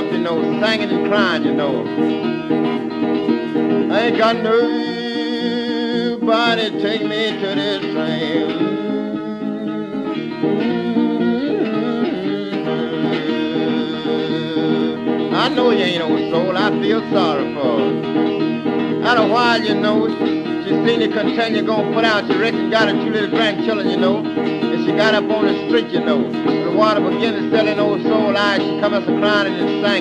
up, you know, singing and crying, you know. I ain't got nobody take me to this train. I know you ain't no soul, I feel sorry for her. After a while, you know, she seen it continue going put out. She reckon got her two little grandchildren, you know. And she got up on the street, you know. The water began to sell in old soul eyes. She come up crying and sang.